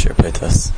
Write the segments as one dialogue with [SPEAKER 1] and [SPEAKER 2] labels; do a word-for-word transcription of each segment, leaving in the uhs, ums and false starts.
[SPEAKER 1] Share pray to us.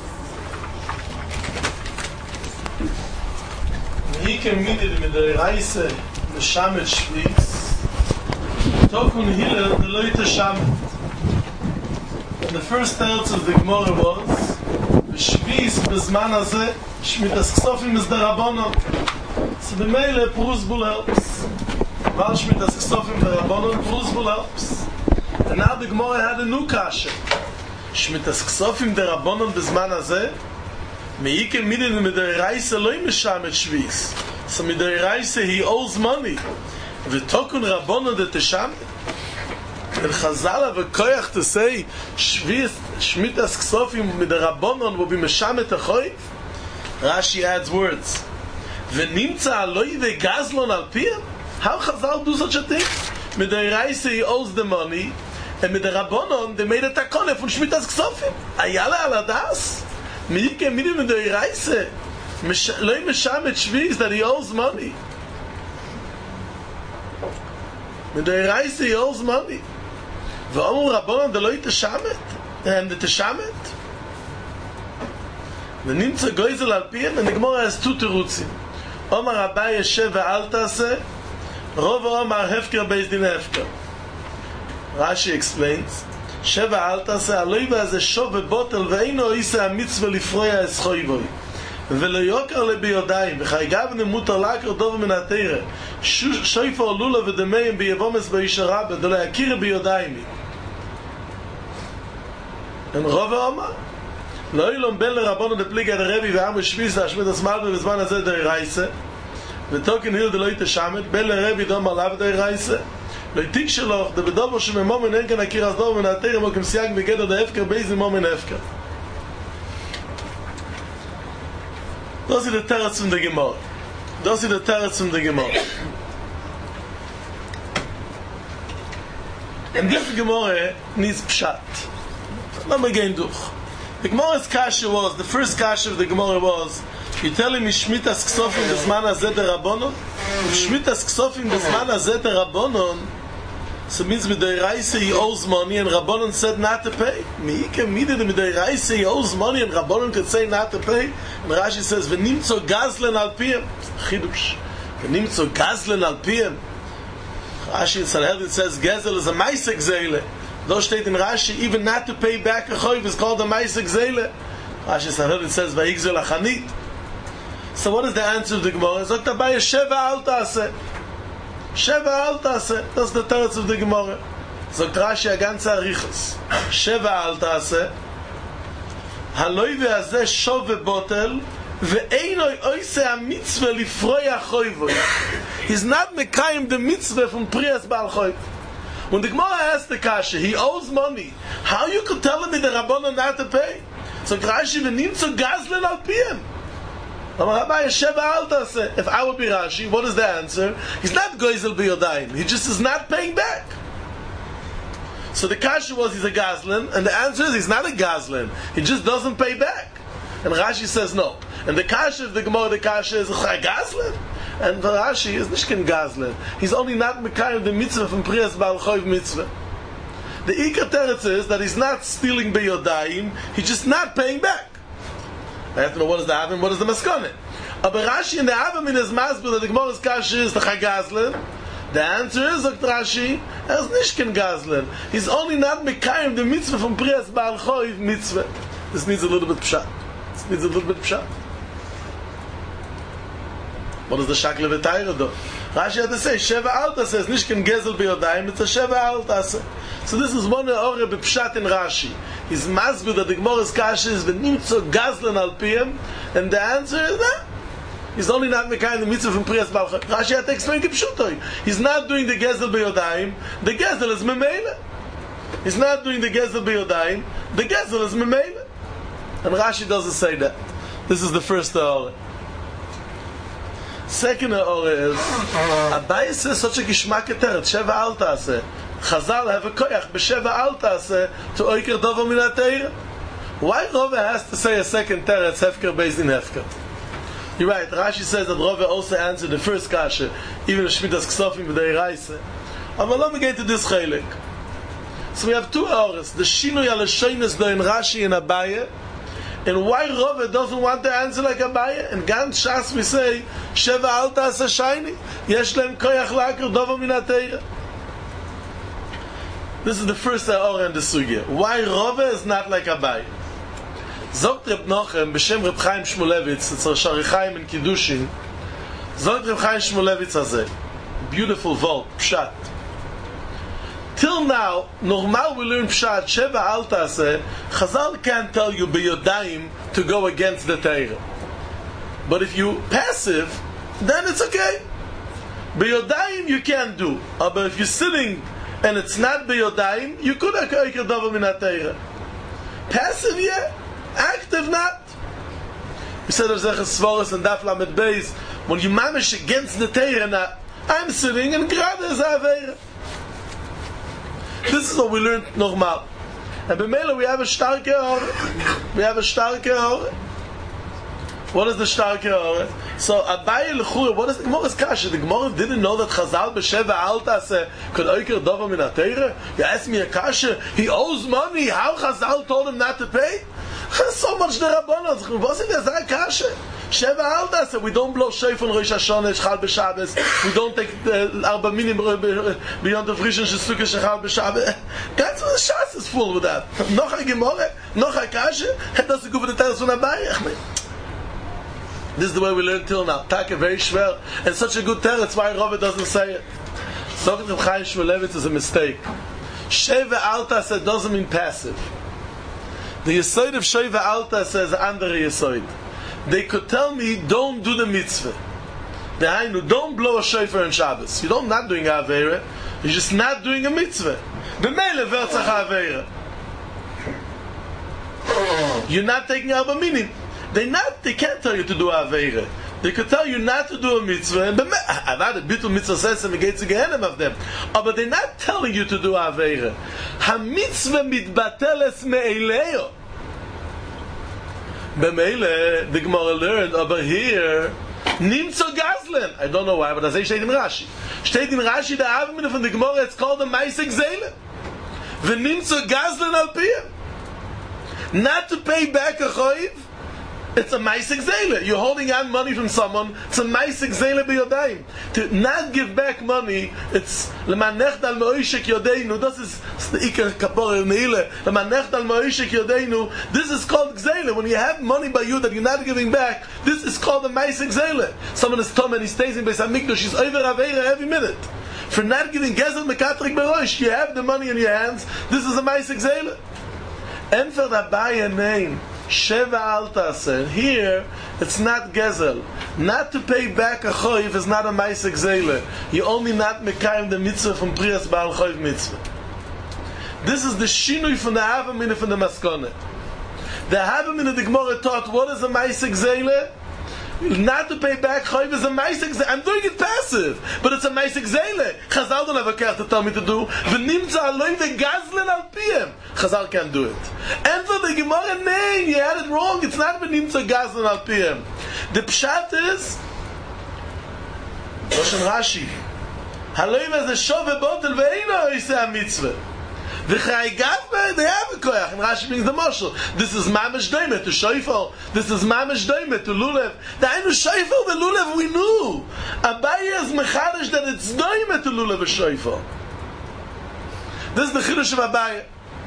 [SPEAKER 2] He came with the Reise, the Shamet Shviz. Tokun Hillel, the Leute Shamet. The first teretz of the Gemara was the Shviz bezman hazeh Shmitas Ksofim is the Rabbanon. So the Meile Prusbul helps. While Shmitas Ksofim the Rabbanon, Prusbul helps. And now the Gemara had a new kasha. Shmitas Ksofim the Rabbanon bezman hazeh. Meike midden mit der Reise loy mishamet shvis. So mit der Reise he owes money. Ve tokun rabbonon de tesham. El Chazal ave koyach to say shvis shmitas ksofim mit der rabbonon wo bim mishamet achoy. Rashi adds words. Ve nimtza loy ve gazlon al pir. How Chazal do such a thing? Mit der Reise he owes the money. And mit der rabbonon they made a takone von shmitas ksofim. Ayala ala das. Me can meet him in the Reise. Loi Meshamet Shviz that he owes money. In the Reise he owes money. V'omu Rabbanon de Loi Teshamet. And the Teshamet. The Nimtza Goizel al Piyam. And the Gemara has two terutzim. Omar Abai Yeshev ve'al taseh. Rov Omar Hefker Beis Din Hefker. Rashi explains. שבע אל תעשה, הלוי הזה שוב ובוטל ואינו עיסה המצווה לפרויה אסחוי ולא יוקר לביודיים וחייגב נמותר להקר דובר מן התירה שויפה עולולה ודמיהם ביבומס בישרה בדו להכיר ביודיים אין רוב ואומר לא אילום בין לרבונו דפליג עד הרבי ועם ושביס להשמיד הסמל ובזמן הזה די רייסה ותוקן היל דלוי תשמת בין לרבי דום עליו די רייסה leitik shloch de bedover shme momen en ken akir azdov men ater mo kem siag begeder de efker beiz momen efker das ist der teretz fun der gemor das ist der teretz fun der gemor en diese gemor nis pshat na me gein durch the gemor's kasha was the first kasha of the gemor was you telling me shmitas ksofim bezman hazeh der rabbonon shmitas ksofim bezman hazeh der rabbonon. So it means with the Reise he owes money and Rabbanon said not to pay. Me can meet it with the Reise he owes money and Rabbanon could say not to pay. And Rashi says v'nimtzo gazlen al piyem. Chidush. V'nimtzo gazlen al piyem. Rashi in Sanhedrin says gezel is a meisek zele. Though state in Rashi even not to pay back a choiv is called a meisek zele. Rashi in Sanhedrin says v'yigzel achanit. So what is the answer of the Gemara? Zok tabay sheva al taseh. Sheva al taseh. That's the teretz of the Gemara. Zok Rashi a ganze arichos. Sheva al taseh. Haloi ve'azeh shov ve'botel ve'einoi oise ha-mitzvah lifroi ha-choivoi. He's not mekayim the mitzvah from Priyas Baal Choiv. When the Gemara asked the kasha, he owes money. How you could tell him the Rabbanon not to pay? Zok Rashi v'nimtzo gazlen al piyem. If I would be Rashi, what is the answer? He's not goizel biyodayim. He just is not paying back. So the kasha was he's a gazlan, and the answer is he's not a gazlan. He just doesn't pay back. And Rashi says no. And the kasha of the Gemara, the kasha is a gazlan. And the Rashi is nishkin gazlan. He's only not mekayim the mitzvah from Priyas Baal Choiv mitzvah. The ikar teretz is that he's not stealing biyodayim. He's just not paying back. I have to know what is the Avim, what is the Maskonet. Aber Rashi in the Avim in his Masbil that the Gemara's Kasha is the Chagazlan. The answer is, Doctor Rashi, as Nishkin Gazlan. He's only not Mekayim the mitzvah from Priyas Baal Choiv mitzvah. This needs a little bit pshat. This needs a little bit pshat. What is the Shakle V'Tayra though? Rashi had to say, Sheva Alta says, Nishkin Gezel B'Yodayim, it's a Sheva Alta. So this is one ore b'pshat in Rashi. His masbid that the Gemara's kasha is v'nimtzo gazlan al piyem, and the answer is that he's only not mekayim the mitzvah from Priyas Baal Choiv. Rashi had to explain kipshutoi. He's not doing the gezel b'yodayim. The gezel is memela. He's not doing the gezel b'yodayim. The gezel is memela. And Rashi doesn't say that. This is the first ore. Second ore is Abai says such a gishmak eteret sheva al taseh. Chazal have a koyach b'sheva al taseh to oiker dover min ha-teira. Why Rove has to say a second teretz hefker based in hefker? You're right. Rashi says that Rove also answered the first kasha, even if Shmitas Ksofim b'dei Reise. But let me get to this chaylik. So we have two hours. The Shinui Aleshonis do in Rashi and Abaye. And why Rove doesn't want to answer like Abaye? And Gans Shas we say, Sheva Alta Asa Shaini. Yesh Lem Koyach Laker Dovo Min HaTeira. This is the first hour in the Sugya. Why Rove is not like Abaye? Zogt Reb Nochem, B'Shem Reb Chaim Shmulevitz, it's a Shari Chaim in Kiddushin. Zogt Reb Chaim Shmulevitz Hazeh. Beautiful vault, Pshat. Till now, normal we learn Pshat, Sheva Alta Aseh, Chazal can't tell you b'yodayim to go against the Torah. But if you passive, then it's okay. B'yodayim you can't do. But if you're sitting and it's not b'yodayim, you could have koiker davar min ha-Torah. Passive, yeah. Active, not. We said there's a Svaros and Daf Lamed Beis, when you mamish against the Torah, not, I'm sitting and grad is Aveira. This is what we learned normal. And b'meila we have a starke or. We have a starke or. What is the starke or? So Abaye l'chura. What is the Gemara's kasha? The Gemara didn't know that Chazal b'sheva alta se could oiker davar min ha-Torah. You asked me a kasha. He owes money. How Chazal told him not to pay? So much the Rabbanon. Was it a kasha? Sheva Alta said we don't blow shofar on Rosh Hashanah, Chal b'Shabbos. We don't take the arba minim beyond the Frischen Shesukah Shechal b'Shabbos. That's what the Shas is full with that. Noch a Gemara, noch a kasha. It doesn't go with the Teres von Abaye. This is the way we learn till now. Take a very schwer and such a good Teres. Why Robert doesn't say it? Sokat Reb Chaim Shmulevitz is a mistake. Sheva Alta said doesn't mean passive. The Yesod of Sheva Alta says under Yesod. They could tell me, don't do the mitzvah. Don't blow a shofar on Shabbos. You're not doing Aveira. You're just not doing a mitzvah. You're not taking Arba Minim. They not. They can't tell you to do Aveira. They could tell you not to do a mitzvah. I've had a bittul mitzvah says and against the Gehenim of them. Oh, but they're not telling you to do Aveira. Ha mitzvah mitbateles me'eleyo. B'meile, the Gemara learned over here, Nimtzo Gazlen. I don't know why, but I say steht in Rashi. Steht in Rashi, the Avimine from the Gemara, it's called the Maisek Zele. V'Nimtzo Gazlen al Piyam. Not to pay back a choiv, it's a Maisek Zele. You're holding on money from someone, it's a Maisek Zele b'yodayim. To not give back money, it's L'manech dal Moishek Yodeinu. This is the Iker Kapor Neile. L'manech dal Moishek Yodeinu. This is called Gzele. When you have money by you that you're not giving back, this is called a Maisek Zele. Someone is Tom and he stays in Beis HaMikdash, he's over Aveira every minute. For not giving Gezel Mekatrik Berosh, you have the money in your hands, this is a Maisek Zele. And for the Abaye name, Sheva Alta said, here, it's not Gezel. Not to pay back a choiv is not a Maisek Zele. You only not mekayim the mitzvah from Priyas Baal Choiv mitzvah. This is the Shinui from the Havamina from the Maskone. The Havamina the Gemara taught, what is a Maisek Zele? Not to pay back choiv is a Maisek Zele. I'm doing it passive, but it's a Maisek Zele. Chazal don't have a care to tell me to do. V'nimtza aloy v'gazlen al piyem. Chazal can't do it. And for the Gemara, nay, you had it wrong. It's not v'nimtza gazlen al piyem. The pshat is Rosh Rashi. Haloy v'az shove botel ve'eino yiseh ha-mitzvah. V'chai gavme, they have a koyach. And Rashi brings the mashal. This is mamash doimet to shofar. This is mamash doimet to lulev. The ainu shofar v'lulev we knew. Abaye is mechadish that it's doimet to lulev v'shofar. This is the chidush of Abaye.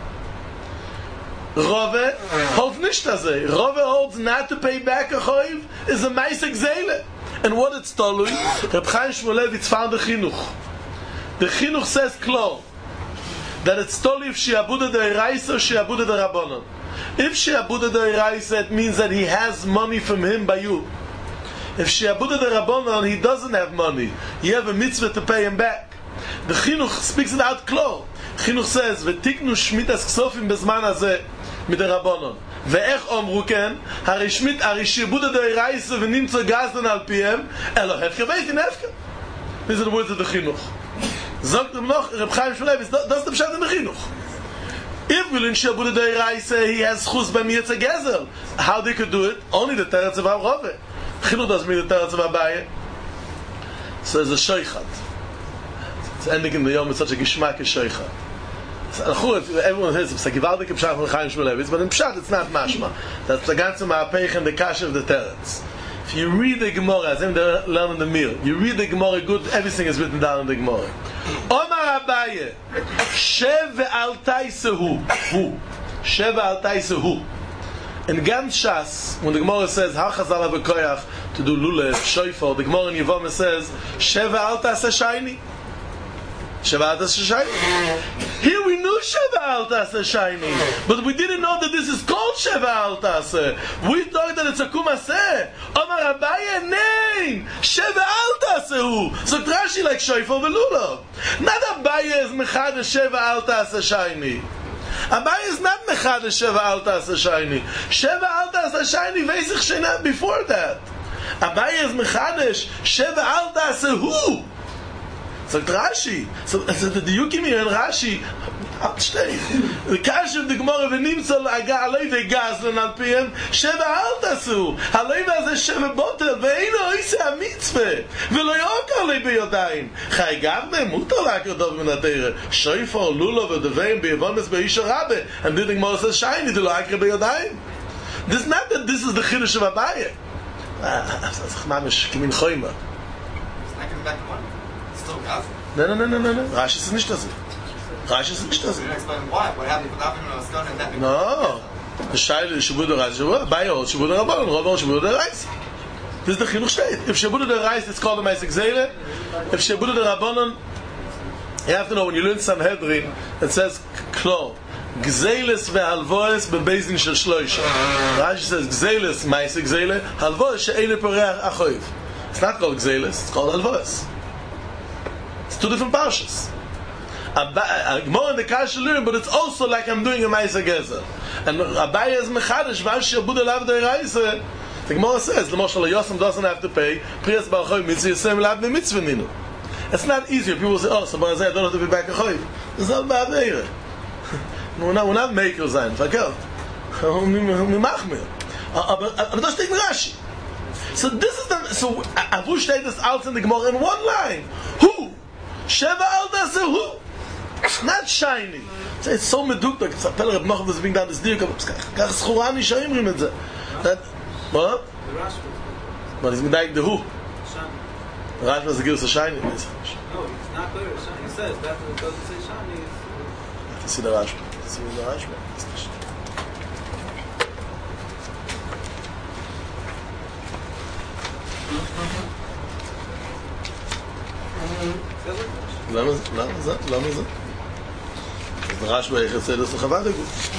[SPEAKER 2] Rove holds nishtazeh. Rove holds not to pay back a choiv is a Maisek Zele. And what it's tolui, Reb Chaim Shmulevitz found the chinuch. The chinuch says klar that it's tolui if she'abuda de'iraisa or she'abuda de'rabonon. If she'abuda de'iraisa, it means that he has money from him by you. If she'abuda de'rabonon, he doesn't have money. You have a mitzvah to pay him back. The chinuch speaks it out klar. Chinuch says, "V'tiknu shmitas ksofim bezman hazeh miderabonon." Ve'ech omru ken, hari shmit hari she'abuda de'iraisa v'nimtza gazlan al piyem, elo hefke veitin hefke. These are the words of the chinuch. Sagt him noch, Reb Chaim Shmulevitz, that's the pshat in the chinuch. If we learn she'abuda de'iraisa, he has chus by mirza gezel. How they could do it? Only the teretz of Avrove. Chinuch doesn't mean the teretz of Abaye. So there's a shoichat. It's ending in the yom with such a gishmak as shoichat. Everyone says it's a givaldik pshat from Chaim Shmulevitz, but in pshat it's not mashma. That's the ganze ma'apech and the kasha of the teretz. If you read the Gemara, as if they're learning the meal, you read the Gemara good, everything is written down in the Gemara. Omar Abaye, Shev al Taisehu, who? Shev al Taisehu. In Gan Shas, when the Gemara says, How Chazal HaVekoyach to do lulav, shoifar, the Gemara in Yevamah says, Shev al Taiseh Shev al Taiseh. Here we knew Shev al Taiseh, but we didn't know that this is called Shev al Taiseh. We thought that it's a kumaseh. Omar Abaye, name Shev al Taiseh. So Rashi like shoifar velulav. Not Abaye is mechad Shev al Taiseh. Abaye is not mechad Sheva al Taaseh Shayni. Sheva al Taaseh Shayni veisich shena before that. Abaye is mechadesh Sheva al Taaseh Hu. So Rashi. So, so the Yukim here in Rashi. The Kash of the Gemara v'nimtzal aga alei v'gazlan al piyem Sheva al Taaseh. Alei v'azeh Sheva botel ve'eino oise ha-mitzveh v'lo yoka alei b'yodayim Chai gavne mutar lakadov min ha-teire shoifar lulav v'deveim b'yevomes b'isha rabbe, and the Gemara says shayni to lo akre b'yodayim. This is not that this is the chiddush of Abaye. Mamish kimin choyma.
[SPEAKER 1] It's not coming back to one. It's still Gaza.
[SPEAKER 2] No, no, no, no, no, no. Rashi is nicht das. Rashi is nicht das.
[SPEAKER 1] You explain why? What happened with Avim and Oskan and that?
[SPEAKER 2] No. The Shaila is Shabbat Rashi. Abaye holds Shabbat Rabban, Rabban Shabbat Reis. This is the chinuch state. If Shabbat Reis, it's called a Meisik Zele. If Shabbat Rabbanon, you have to know when you learn Sanhedrin, it says Klo. Gzeles ve'halvoes bebeizin shel shloisha. Rashi says Gzeles Meisik Zele, halvoes she'ele poreach achoiv. It's not called Gzeles, it's called halvoes. It's two different parshas. More in the Kasha, but it's also like I'm doing a Maisa Gezer. And Abaye is Mechadish, Vash Yabud Elav the Reise. The Gemara says, the Moshe Yosem doesn't have to pay. Priyas Ba'achoy Mitzvah Yosem Elav the Mitzvah Ninu. It's not easier. People say, oh, so I don't have to be back a Choy. It's not bad there. We're not, we're not makers, I'm Fakel. We're Machmir. But that's taking Rashi. So this is the, so Avu steht das alles in the Gemara in one line. Who? Sheva al Taaseh Hu. It's not shiny. It's so meduk. It's a peler of Nochav that's being done this deal. Kach schurani shayimrim et ze. That what?
[SPEAKER 3] The Rashba.
[SPEAKER 2] But he's medayik the who?
[SPEAKER 3] Shiny.
[SPEAKER 2] The Rashba is a gives a shiny.
[SPEAKER 3] No, it's not clear. Shiny says that it doesn't say shiny.
[SPEAKER 2] I have to see the Rashba. See the Rashba. למה זה? למה זה? למה זה? אז רשב"א איך יצא לזה חב"ד הגוף.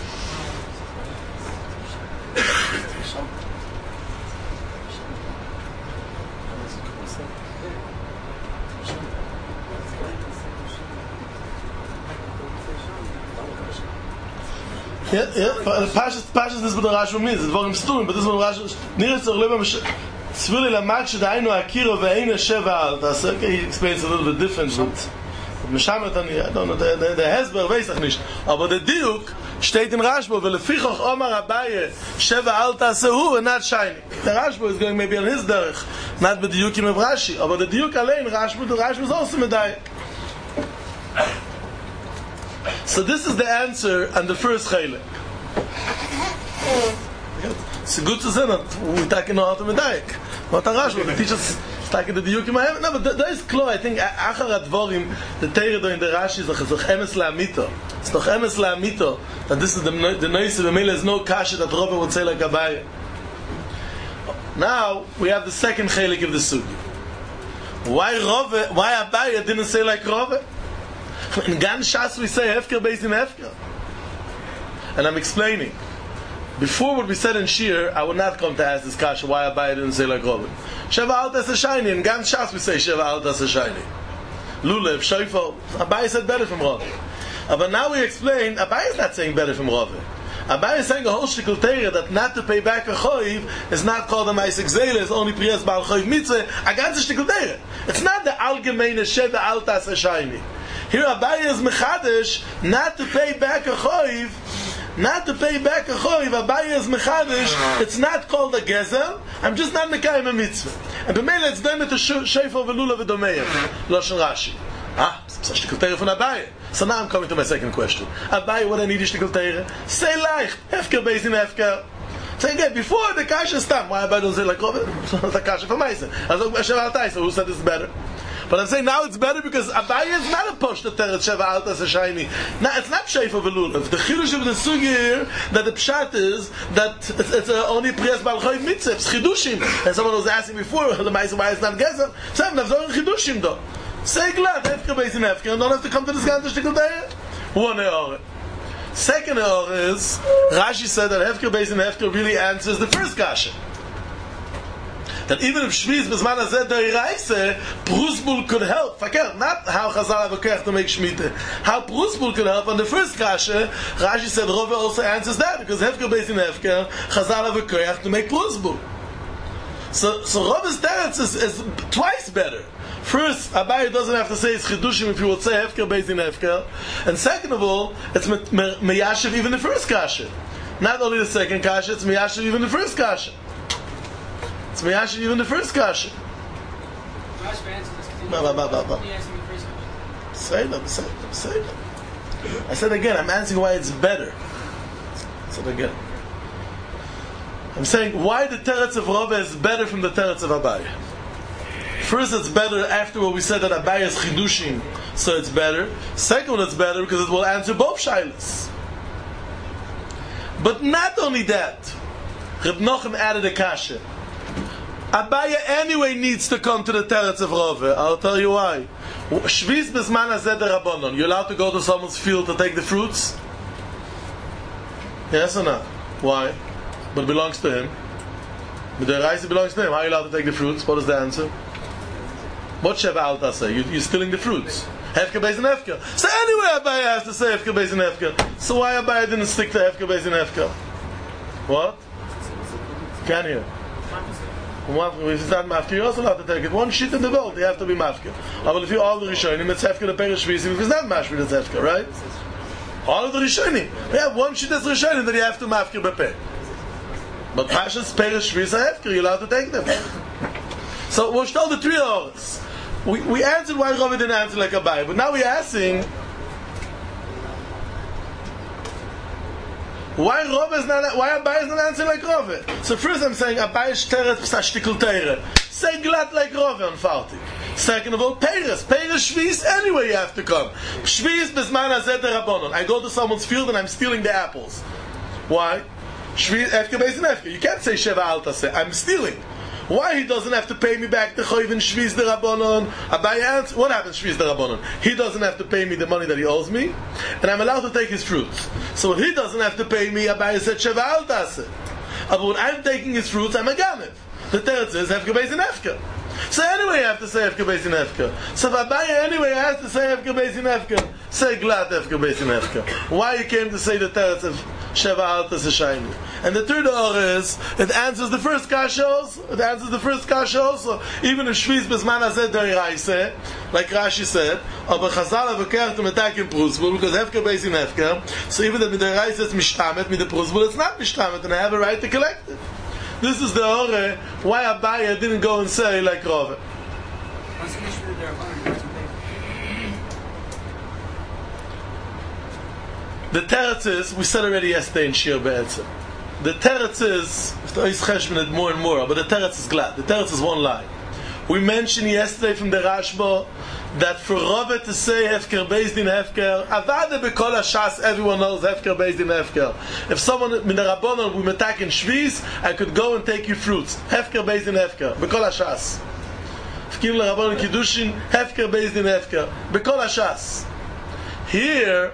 [SPEAKER 2] Yeah, yeah, Pashas, Pashas, this is what the Rashbah means. It's very stupid, but this is what the Rashbah... Nirah tzor leba... Tzvili lamad shedainu akiro ve'eina sheva al Taaseh. He explains a little bit different, but... Mishamet ani, I don't know, the, the, the Hezber weiß ich nicht. Aber der Diuk steht in Rashbah, velefichoch Omar Abaye sheva al Taaseh hu, and not shiny. The Rashbah is going maybe on his derech, not with the Diukim of Rashi. Aber the Diuk allein, Rashbah, the Rashbah is also medayik. So this is the answer on the first chaylik. It's good to say that we take know how to medayik. What a Rashba, the teachers take the diyukim. No, but that is clear. I think achar advorim, the Teirah in the Rashi is doch emes la'amito. It's doch emes la'amito that this is the the noise of the milah is no kasha that Rava would say like Abaye. Now we have the second chaylik of the sugi. Why Rava? Why Abaye didn't say like Rava? In Gan Shas we say Hefker based in Hefker. And I'm explaining. Before what we said in Shir, I would not come to ask this kasha why Abaye didn't say like Robin. Sheva al Taaseh shayni. In Gan Shas we say Sheva al Taaseh shayni. Lulev, Shoifar. Abaye said better from Robin. But now we explain, Abaye is not saying better from Robin. Abaye is saying a whole shikul teirah that not to pay back a choiv is not called a Meisik Zele, it's only priyas ba'al choiv mitzvah. A ganze shikul teirah. It's not the algemeine Sheva al Taaseh shayni. Here Abaye is mechadish not to pay back a choiv, not to pay back a choiv. Abaye is mechadish. It's not called a gezel. I'm just not mekayim a mitzvah. And b'meila it's done to sheifo velula v'domeya. Loshen Rashi. Ah, it's a shtikul teirah from Abaye. So now I'm coming to my second question. Abai, what I need is to Teire. Say like, Hefker based in Hefker. So again, before the Kasha stam, why Abai don't say like Rove? The Kasha for Meise. As Sheva Altai, so who said it's better? But I'm saying now it's better because Abai is not a posh to Teretz Sheva Alta as a shiny. Now it's not Sheifa Velulav. The Chidush of the Sugi here, that the Pshat is that it's, it's uh, only Priyas Bal Choy Mitzvah, it's Chidushim. And someone was asking before, the Meise, why is not Gezer? So I'm not saying Chidushim though. Say glad, Hefker based in Hefker, and don't have to come to this Gantish Tikkel Teire. One error. Second error is, Rashi said that Hefker based in Hefker really answers the first Kasha. That even if Shviz Bezman Hazeh Deiraise, Prusbul could help. Fakir, not how Chazal have a kerch to make Shemitah. How Prusbul could help on the first Kasha, Rashi said Rove also answers that, because Hefker based in Hefker, Chazal have a kerch to make Prusbul. So, so Rove's teretz is, is twice better. First, Abai doesn't have to say it's Chidushim if you would say Hefker based in Hefker. And second of all, it's Meyashiv even the first Kasha. Not only the second Kasha, it's Meyashiv even the first Kasha. It's Meyashiv even the first Kasha. Ba, ba, ba, ba, ba. Say them, say them, say them. I said again, I'm answering why it's better. I said again. I'm saying why the teretz of Rove is better from the teretz of Abai. First, it's better after what we said that Abai is chidushim, so it's better. Second, it's better because it will answer both shilas. But not only that, Reb Nochem added a kasha. Abai anyway needs to come to the teretz of Rove. I'll tell you why. Shviz bezman hazeh derabanan. You're allowed to go to someone's field to take the fruits? Yes or no? Why? But it belongs to him. But the rice belongs to him. How are you allowed to take the fruits? What is the answer? What Sheva Alta say? You, you're stealing the fruits. Hefker based in Hefker. So anyway, Abai has to say Hefker based in Hefker. So why Abai didn't stick to Hefker based in Hefker? What? Can you? If it's not mafker, you're also allowed to take it. One shit in the world, you have to be mafker. But if you all the Rishonim, it's Hefker the Perish Shvizim. If it's not mashvir, it's Hefker, right? All of the Rishonim. We have one shit that's Rishonim that you have to mafker bepeh. But Pashas, Perish, Shviz, Hefker, you're allowed to take them. So we'll show the three hours. We, we answered why Rove didn't answer like Abai, but now we're asking why Rove is not, why Abai is not answering like Rove. So first I'm saying Abai is teretz p'sashtikul teire. Say glad like Rove on Fartik. Second of all, Peres. Peres Shviz, anyway you have to come. Shviz bezman hazeh derabanan. I go to someone's field and I'm stealing the apples. Why? Shviz, Hefker based in Hefker. You can't say Sheva Alta say, I'm stealing. Why he doesn't have to pay me back the Choyv in Shviz the Rabbanon? Abai answer, what happens Shviz the Rabbanon? He doesn't have to pay me the money that he owes me, and I'm allowed to take his fruits. So when he doesn't have to pay me, Abai said Sheva Alta say. But when I'm taking his fruits, I'm a Ganev. The teretz is Hefker based in Hefker. So anyway, I have to say Hefker based in Hefker. So if Abai anyway has to say Hefker based in Hefker, say glad Hefker based in Hefker. Why you came to say the teretz of Sheva Alta Seshaynu? And the third order is, it answers the first kasha also. It answers the first kasha also. Even if Shviz bezman hazeh deiraise, like Rashi said, aber Chazal have a care to metak in Prusbul, because Hefker based in Hefker, so even that with the deiraise is mishtamet, with the Prusbul it's not mishtamet, and I have a right to collect it. This is the order why Abai didn't go and say like Rove. The teretz is, we said already yesterday in Shir Be'etzim. The teretz is, if the Ois Cheshbon it more and more, but the teretz is glad. The teretz is one line. We mentioned yesterday from the Rashba that for Rove to say Hefker based in Hefker, Avada B'kol HaShas, everyone knows Hefker based in Hefker. If someone, min Rabbanon, we metak in Shviz, I could go and take you fruits. Hefker based in Hefker, B'kol HaShas. If Kim Rabbanon Kiddushin, Hefker based in Hefker, B'kol HaShas. Here,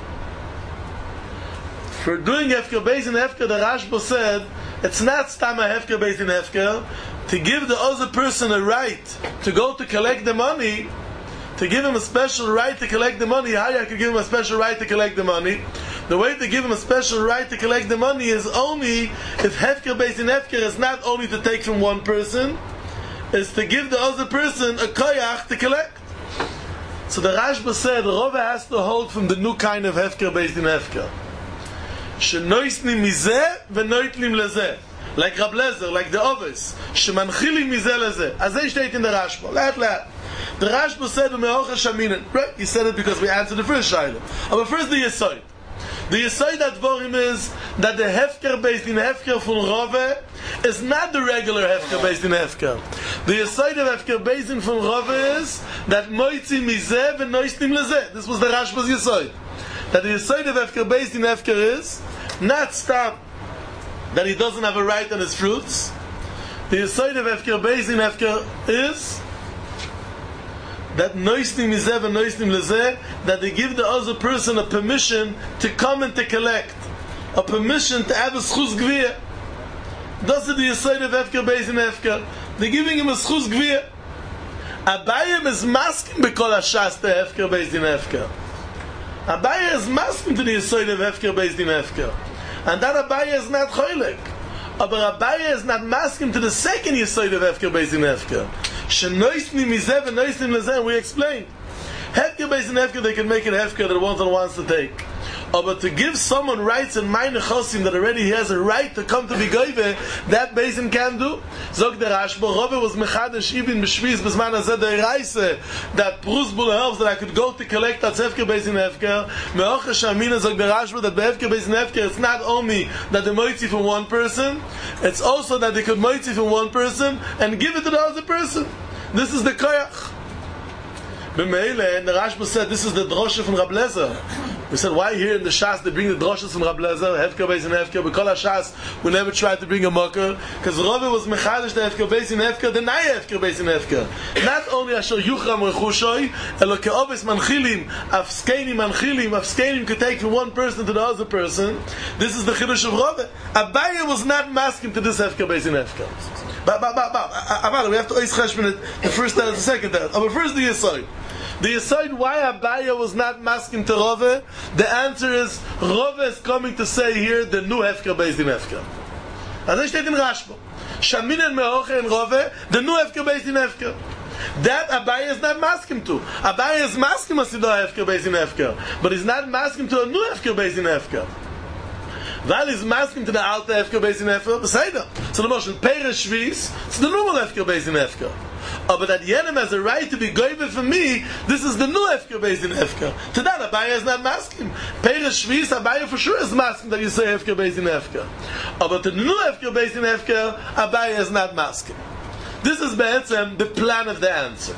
[SPEAKER 2] for doing Hefker based in Hefker, the Rashba said, it's not Stama Hefker based in Hefker, to give the other person a right to go to collect the money, to give him a special right to collect the money. How I could give him a special right to collect the money? The way to give him a special right to collect the money is only if Hefker based in Hefker is not only to take from one person, is to give the other person a koyach to collect. So the Rashba said, Rove has to hold from the new kind of Hefker based in Hefker. Shenoisnim mizeh v'noitlim lezeh. Like Rab Lezer, like the Ovis. Shemanchilim mizeh lezeh. As they state in the Rashba. Let, let. The Rashba said, "Me'ocha shaminen." Right? He said it because we answered the first shayla. But first the Yesod. The Yesod that Dvorim is that the Hefker based in Hefker from Rove is not the regular Hefker based in Hefker. The Yesod of Hefker based in from Rove is that Moitzi Mizeh v'Noistim Lezeh. This was the Rashba's Yesod. That the Yesod of Hefker based in Hefker is not stop that he doesn't have a right on his fruits. The Yesod of Hefker based in Hefker is that noisnim mizeh and noisnim lezeh, that they give the other person a permission to come and to collect, a permission to have a schus gviyah. That's the Yesod of Hefker based in Hefker. They're giving him a schus gviyah. Abayim is masking bekol hashas to Hefker based in Hefker. Abayim is masking to the Yesod of Hefker based in Hefker, and that Abayim is not choylek. But Abayim is not masking to the second Yesod of Hefker based in Hefker. Shenoisnim mizeh v'noisnim lezeh. We explained Hefker based in Hefker, they can make it Hefker that one wants to take. Oh, but to give someone rights in Meine Chosim that already he has a right to come to be Goyve, that Beis Din can do. Zog der Rashba, Rove was Mechadesh Ibn B'Shviz B'Zman Hazeh der Reise, that Prusbul helps that I could go to collect that Hefker Beis Din Hefker. Me'ocha Shamina Zog der Rashba, that Hefker Beis Din Hefker, it's not only that they moitzi from one person, it's also that they could moitzi from one person and give it to the other person. This is the koyach. B'meile, the Rashba said, this is the drosha from Rab Lezer. We said, why here in the Shas they bring the droshas from Rab Lezer, Hefker Beis in Hefker, but Kol HaShas we never tried to bring a mocker, because Rove was Mechadish the Hefker Beis in Hefker, the Naya Hefker Beis in Hefker. Not only Asher Yuchram Rechushoy, Elo Ke'oves Manchilim, Afskenim Manchilim, Afskenim could take from one person to the other person. This is the Chiddush of Rove. Abaye was not masking to this Hefker Beis in Hefker. But, but, but, but, we have to ois cheshbon the first time and the second time. But first the Yesod. The Yesod, why Abaye was not masking to Rove? The answer is, Rove is coming to say here, the new Hefker based in Hefker. And then steht in Rashba. Shamin and Me'ocha in Rove, the new Hefker based in Hefker. That Abaye is not masking to. Abaye is masking to the Hefker based in Hefker. But he's not masking to a new Hefker based in Hefker. Weil he's masking to the alte Hefker based in Hefker, beseder. So the motion, Peres Shviz, it's the normal Hefker based in Hefker. Oh, but that Yenem has a right to be goyve for me, this is the new Hefker based in Hefker. To that, Abaye is not masking. Peres Shviz, Abaye for sure is masking that you say Hefker based in Hefker. Oh, but the new Hefker based in Hefker, Abaye is not masking. This is Be'etzem, the plan of the answer.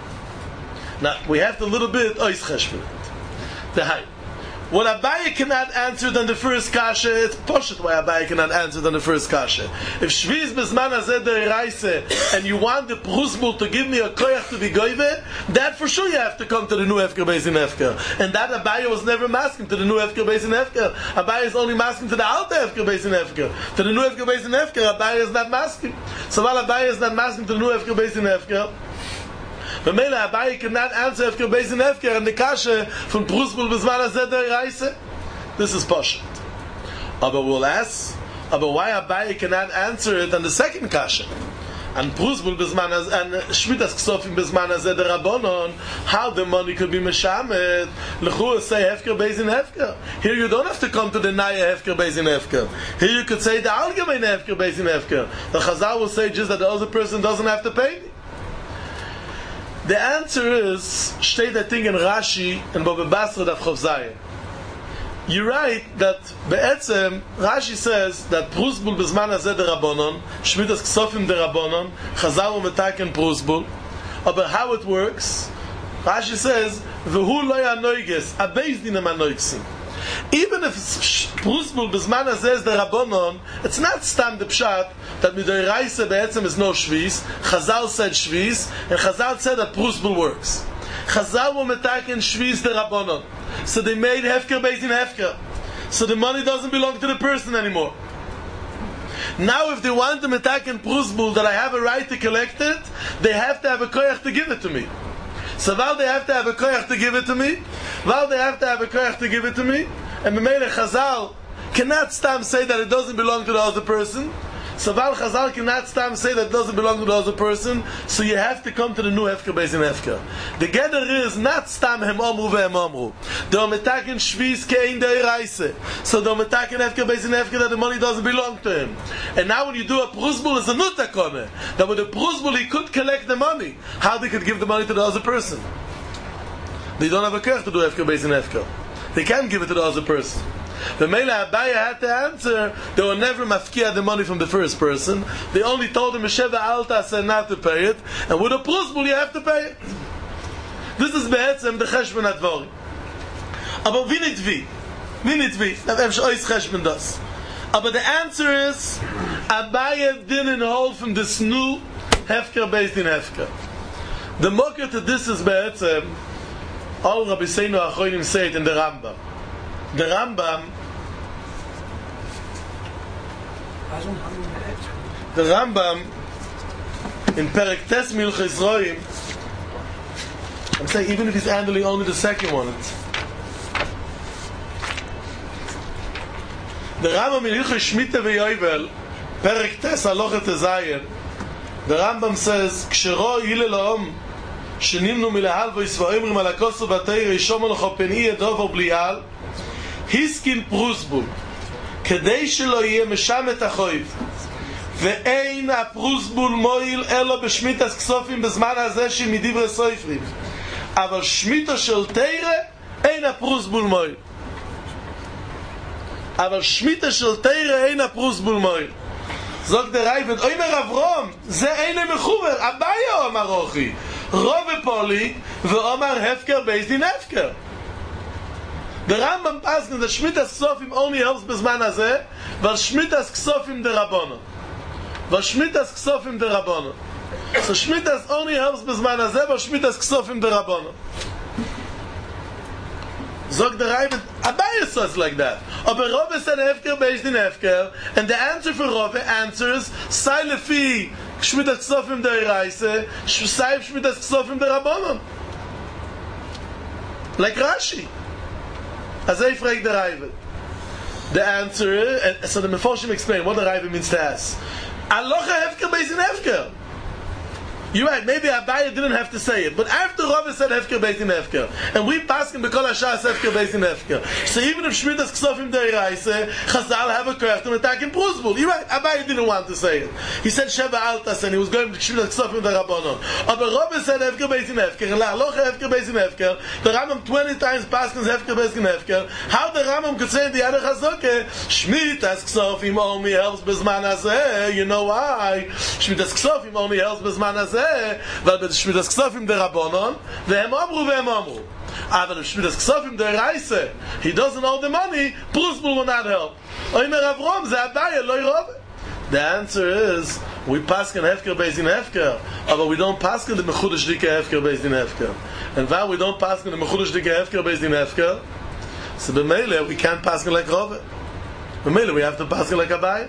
[SPEAKER 2] Now, we have to a little bit, ois cheshbon. The high. What Abaye cannot answer than the first kasha, it's poshet why Abaye cannot answer than the first kasha. If Shviz B'Zman Hazeh der Reise, and you want the Prusbul to give me a koyach to be goyve, that for sure you have to come to the new Hefker Beis in Hefker. And that Abaye was never masking to the new Hefker Beis in Hefker. Abaye is only masking to the alte Hefker Beis in Hefker. To the new Hefker Beis in Hefker, Abaye is not masking. So while Abaye is not masking to the new Hefker Beis in Hefker, but Mela Abaye cannot answer Hefker Beis in Hefker and the kasha from Prusbul B'Zman Hazeh der Reise. This is poshet. But we'll ask, but why Abaye cannot answer it on the second kasha? And Prusbul B'Zman Hazeh and Shmitas Ksofim B'Zman Hazeh der Rabbonon, how the money could be meshamet? L'chu say Hefker Beis in Hefker. Here you don't have to come to the Naya Hefker Beis in Hefker. Here you could say the Algemein Hefker Beis in Hefker. The Chazal will say just that the other person doesn't have to pay me. The answer is, steht that thing in Rashi and Baba Basra Daf Chof Zayin. You write that Be'etzem, Rashi says that Prusbul B'Zman Hazeh der Rabbonon, Shmitas Ksofim der Rabbonon, Chazal u'metaken Prusbul. But how it works, Rashi says, V'hu lo yanoiges, a Beis Din anoigsim. Even if Prusbul B'Zman Hazeh der Rabbonon, it's not stam the pshat that Midei Reise Be'etzem is no Shviz. Chazal said Shviz, and Chazal said that Prusbul works. Chazal were metaken Shviz der Rabbonon. So they made Hefker Beis in Hefker. So the money doesn't belong to the person anymore. Now if they want to metaken Prusbul that I have a right to collect it, they have to have a koyach to give it to me. So while they have to have a koyach to give it to me, while they have to have a koyach to give it to me, and Memele Chazal cannot stam say that it doesn't belong to the other person, So Val Chazal cannot stam say that doesn't belong to the other person, so you have to come to the new Hefker Beis Din Hefker. The gather is not stam hem omru vehem omru. The ometaken shviz kein de reise. So the ometaken Hefker Beis Din Hefker that the money doesn't belong to him. And now when you do a prusbul, it's a nutakone. That with a prusbul he could collect the money. How they could give the money to the other person? They don't have a kerch to do Hefker Beis Din Hefker. They can't give it to the other person. The Mela Abaya had to answer, they were never mafkia the money from the first person. They only told him Sheva Alta said not to pay it, and with a prusbul you have to pay it. This is be'etzem the cheshbon advori. Aber wie nicht wie? Wie nicht wie? That have shoyz cheshbon das. Aber the answer is, Abaya didn't hold from this new Hefker Beis Din Hefker. The mocker to this is be'etzem, all Rabbi Seinu Achronim say it in the Rambam. The Rambam The Rambam in Perek Tes Milchos Roim, I'm saying even if he's handling only the second one, it's the Rambam in Hilchos Shmita veYovel Perek Tes Halacha Tezayin, the Rambam says Kshero Yile Laom Shenimnu Milahal V'Yisvaimrim Alakosu B'Teir Yishomon Chopeni Yedovo Blial Hiskin prusbul כדי שלא יהיה משם את החויב ואין הפרוסבול מועיל אלו בשמיטס כסופים בזמן הזה שמדברי סופרים אבל שמיטו של תירה אין הפרוסבול מועיל אבל שמיטו של תירה אין הפרוסבול מועיל זוג דרייבד אומר אברום זה אין מחובר אביה אומר רוחי רוב פולי ואומר הפקר בייס דין הפקר. The Rambam passes that Shmitas Ksofim only helps Bezman Hazeh, but Shmitas Ksofim de Rabbanon. But Shmitas Ksofim de Rabbanon. So Shmitas only helps Bezman Hazeh, but Shmitas Ksofim de Rabbanon. Zog the Ravid, Abaye says like that. Aber Rove said Hefker Beis Din Hefker, and the answer for Rove answers, Sai lefi Shmitas Ksofim de Reise, Sai Shmitas Ksofim de Rabbanon. Like Rashi. As I frag the Ravid. The answer is, and so the Meforshim explain what the Ravid means to ask. Alocha Hefker Beis Din Hefker. You're right, maybe Abaye didn't have to say it, but after Rava said Hefker Beis Din Hefker, and we pass him B'kol Hashas Hefker Beis Din Hefker. So even if Shmitas Ksofim Deiraise, Chazal have a korach to attack in Prusbul. You're right, Abaye didn't want to say it. He said Sheva Altas, and he was going to Shmitas Ksofim Derabonon. But Rava said Hefker Beis Din Hefker, and La'alocha Hefker Beis Din Hefker, the Rambam twenty times passed him Hefker Beis Din Hefker. How the Rambam could say in the other Chazoke, Shmitas Ksofim only helps Bezman Hazeh. You know why? Shmitas Ksofim only helps Bezman Hazeh. weil bei Shmitas Ksofim der Rabbanon vehem omru vehem omru. Aber Shmitas Ksofim der Reise, he doesn't owe the money, Prusbul will not help. Oimer Avrom, ze Abaye, lo Rove. The answer is, we paskin Hefker Beis Din Hefker, but we don't paskin the Mechudesh Dike Hefker Beis Din Hefker. And while we don't paskin the Mechudesh Dike Hefker Beis Din Hefker, so b'meile we can't paskin like Rove. B'meile we have to paskin like Abaye.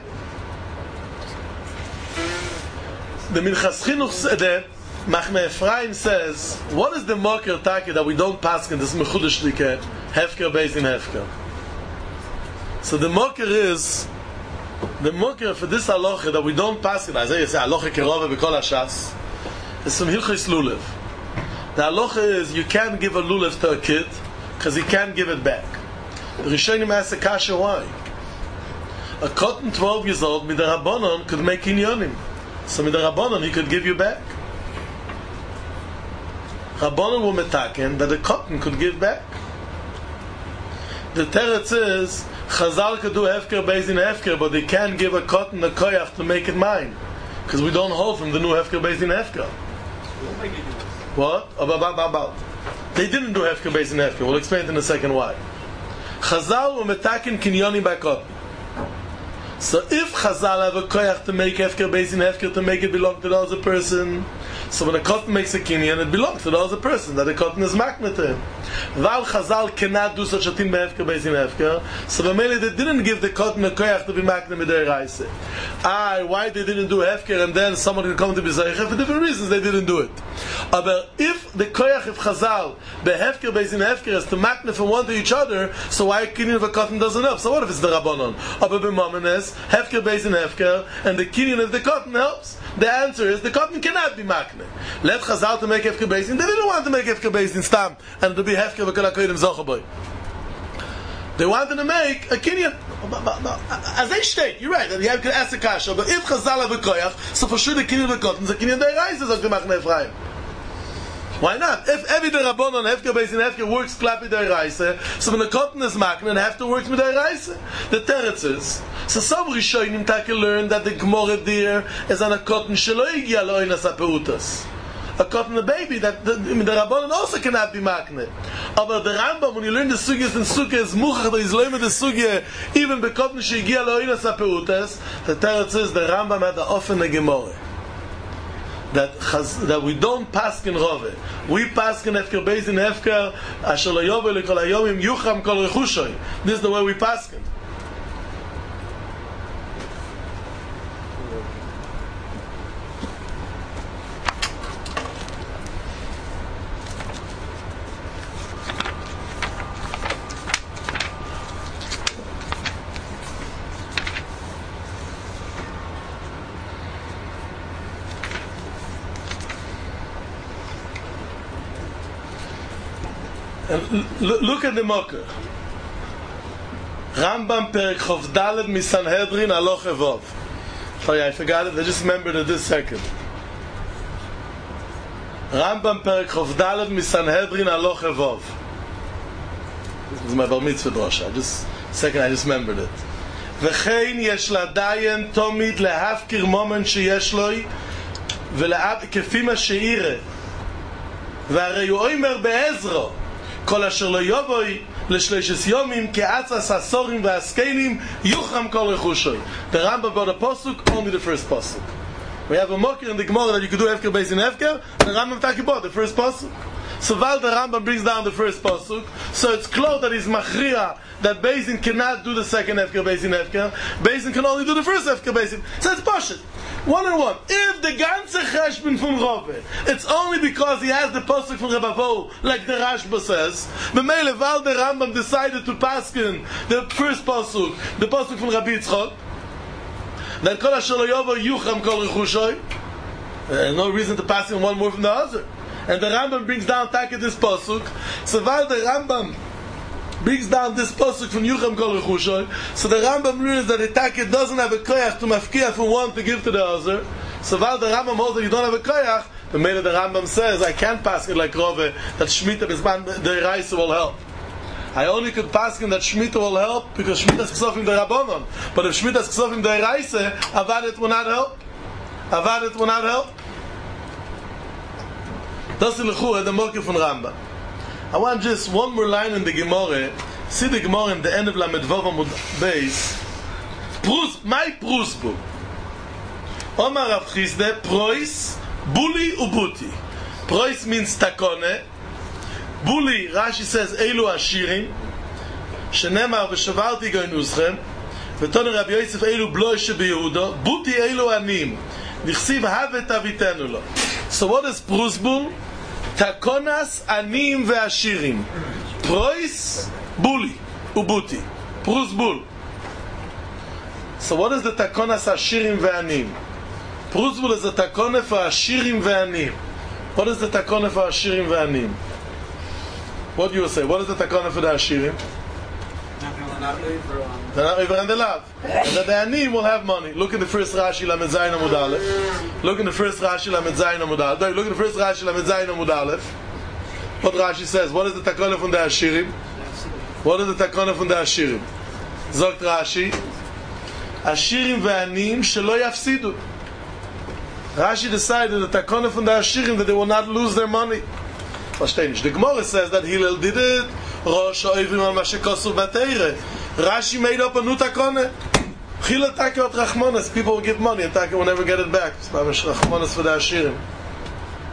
[SPEAKER 2] The Minchas Chinuch, the Machme Ephraim says, what is the mocker taki that we don't pass in this Mechudesh Dike Hefker Beis Din Hefker? So the mocker is, the mocker for this halacha that we don't pass in, as I say, halacha kerove b'kol hashas, is from Hilchos Lulev. The halacha is, you can't give a lulev to a kid, because he can't give it back. The Rishonim ask a kasha, why? A cotton twelve years old, with the Rabbanon, could make kinyonim. So with the Rabbanon, he could give you back. Rabbanon will metaken that the cotton could give back. The teretz is, Chazal could do Hefker Beis Din Hefker, but they can't give a cotton a koyach to make it mine. Because we don't hold from the new Hefker Beis Din Hefker. What? About, about, about. They didn't do Hefker Beis Din Hefker. We'll explain in a second why. Chazal will metaken kinyonim by cotton. So if Chazal have a koyach to make Hefker Beis Din Hefker to make it belong to the other person, So when a cotton makes a kinyan, it belongs to the other person, that the cotton is makna to him. Val Chazal cannot do such a thing by Hefker, based in Hefker. So the Mele, they didn't give the cotton a koyach to be makna with their reise. Ah, why they didn't do Hefker and then someone can come to be Zeicha? For different reasons they didn't do it. But if the koyach of Chazal, the Hefker, based in Hefker, is to makna from one to each other, so why a kinyan of a cotton doesn't help? So what if it's the Rabbanon? Aber b'momenes, Hefker, based in Hefker, and the kinyan of the cotton helps? The answer is the cotton cannot be makna. Let Chazal to make Hefker based in. They didn't want to make Hefker based in Stam and to be Hefker v'kol hakoydim zochaboy. They wanted to make a kinyan. As they state, you're right, that you have to ask a kasha, but if Chazal have a koyach, so for sure the kinyan of the cotton is a kinyan de'iraisa zok the makna Ephraim. Why not? If every the Rabbanon Hefker based in Hefker works klapi de'iraisa, so when the cotton is makna and Hefker works with de'iraisa, the teretz is. So some Rishonim take learn that the Gemara there is on a cotton shelo igia lo'inas ha'peutas. A cotton, a baby, that the, the Rabbanon also cannot be makne. But the Rambam, when you learn the sugyas in Sukkah, is muchach, that is loyme the sugya, even be cotton she'igia lo'inas ha'peutas, the teretz is, the Rambam had the offene Gemara. That chaz, that we don't pass in Rove. We pass in Hefker based in Hefker, asher lo yovel lekol hayomim yucham kol rechushoy. This is the way we pass in. And l- look at the Mocker. Rambam Perek Chof Daled Misanhedrin Aloch Evov. Oh yeah, I forgot it. I just remembered it this second. Rambam Perek Chof Daled Misanhedrin Aloch Evov. This was my bar mitzvah drosha. I just second, I just remembered it. V'chein yesh ladayen tomid lehafkir moment sheyesh loi ולאב כפי מה שיראה והרי הוא אומר בעזרו כל אשר לא יבואי לשלושת יומים כעצס הסורים והסקנים יוחרם כל רכושוי. The Rambam brought a posuk, only the first posuk. We have a mocker in the Gemara that you could do Hefker based in Hefker. The Rambam taki brought the first posuk. So while the Rambam brings down the first pasuk, so it's clear that he's machriya that Bezin cannot do the second Hefker Bezin Hefker. Bezin can only do the first Hefker Bezin. So it's pashut. One and one. If the ganze cheshbon from Rove, it's only because he has the pasuk from Rebavo, like the Rashba says. The Mele while the Rambam decided to paskin the first pasuk, the pasuk from Rabbi Yitzchok, that kol asher lo yovo yucham kol rechushoy. There's no reason to pass in one more from the other. And the Rambam brings down Taka this pasuk. So while the Rambam brings down this pasuk from Yucham Kol Rechushoy, so the Rambam learns that the Taka doesn't have a koyach to mafkiah from one to give to the other. So while the Rambam holds that you don't have a koyach, the matter the Rambam says, I can't pass it like Rove, that Shemitah Bisman the Raisa will help. I only could pass in that Shemitah will help because Shemitah is Ksofim the Rabbanon. But if Shemitah is Ksofim the Raisa, Avadet will not help. Avadet will not help. Das ist Lechura, the Mocker von Rambam. I want just one more line in the Gemara. See the Gemara in the end of Lamed Vav Amud Beis. Prus, my Prusbu. Omar Rav Chisde, Prois, Buli Ubuti. Prois means takone. Buli, Rashi says, Eilu Ashirim. Shenemar v'shavarti goin uschem. V'toner Rabbi Yosef, Eilu Bloi shebeyehudo. Buti Eilu Anim. Nichsiv havet avitenu lo. So what is Prusbul? Takonas anim ve'ashirim. Prois buli ubuti. Prusbul. So what is the takonas ashirim ve'anim? Prusbul is the takone for ashirim ve'anim. What is the takone for ashirim ve'anim? What do you say? What is the takone for the ashirim? They're not over and the love. And that the Anim will have money. Look in the first Rashi Lamed Zayin Amud Aleph. Look in the first Rashi Lamed Zayin Amud Aleph. Look in the first Rashi Lamed Zayin Amud Aleph. What Rashi says? What is the takona from the Ashirim? What is the takona from the Ashirim? Zogt Rashi. Ashirim ve'anim shelo yafsidu. Rashi decided the takona from the Ashirim that they will not lose their money. The Gemara says that Hillel did it. Rosh Oivim al Mashekosu Bateire. Rashi made up a new takone. Hillel take out Rachmanis. People will give money and take will never get it back. It's not Rachmanis for the Ashirim.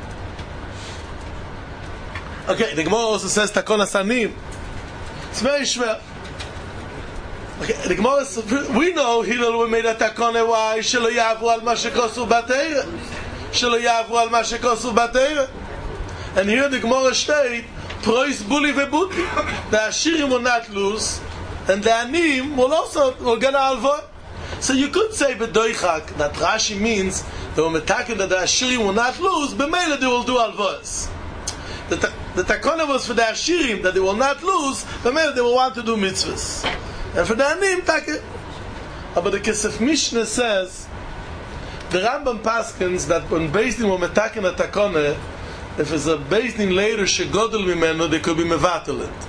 [SPEAKER 2] Okay, the Gemara also says Takona Sanim. It's very shver. Okay, the Gemara says, we know Hillel made a Takona, why? Shelo Yavru al Mashikosu Bateira. Shelo Yavru al Mashikosu Bateira. And here the Gemara state, Prois Buli Vebuti. The Ashirim will not lose, and the Anim will also will get alva. So you could say B'doichak that Rashi means they were metaken that the Ashirim will not lose, but mainly they will do alvas. The, ta- the takona was for the Ashirim that they will not lose, but mainly they will want to do mitzvahs. And for the Anim, take but the Kesef Mishnah says the Rambam paskins that when Beis Din were metaken a takona, if it's a Beis Din later shegodel mimeno, they could be mevatel it.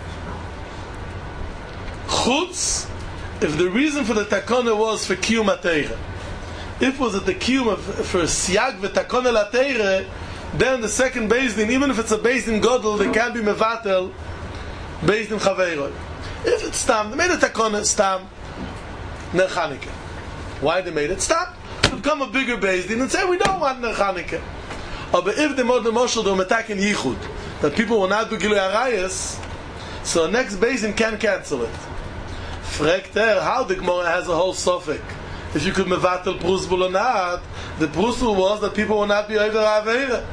[SPEAKER 2] Chutz, if the reason for the takona was for kiyum ateicha, if it was at the kiyum of, for siag v'takona lateicha, then the second Beis Din, even if it's a Beis Din godel, they can't be mevatel Beis Din chaveiroi. If it's stam, they made a takona stam ner Chanukah. Why they made it stam? To become a bigger Beis Din and say we don't want ner Chanukah. But if the modern moshel do metaken yichud, that people will not do gilui arayos, so next Beis Din can cancel it. Fragt er, how the Gemara has a whole suffix. If you could mevatel prusbul or not, the prusbul was that people will not be over aveira.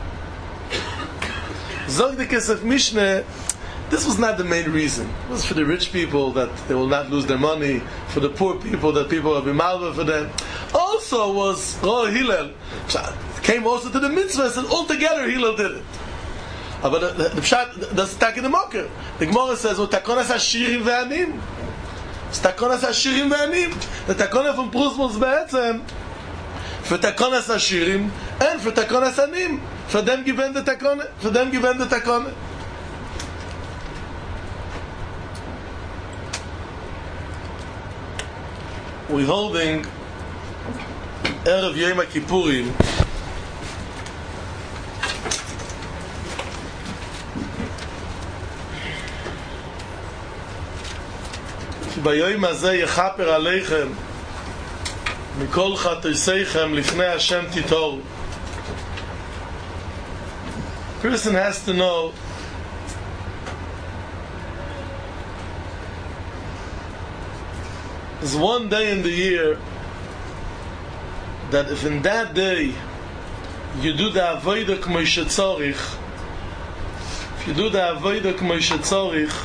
[SPEAKER 2] Zog the Kesef Mishnah, this was not the main reason. It was for the rich people that they will not lose their money, for the poor people that people will be malva for them. Also was Ro Hillel. It came also to the mitzvahs, and altogether Hillel did it. But the, the, the pshat, that's tak in the mocker. The Gemara says, "Utakonas ashirim ve'anim." Takonas ashirim ve'anim. The takona from Prusbul's be'etzem for takonas ashirim and for takonas anim. For them given the takona. For them given the takona. We're holding Erev Yom Kippurim. ביום הזה יחפר עליכם מכל חטאיכם לפני השם תתעוררו. Person has to know there's one day in the year that if in that day you do the avodah k'mo shetzorich, if you do the avodah k'mo shetzorich,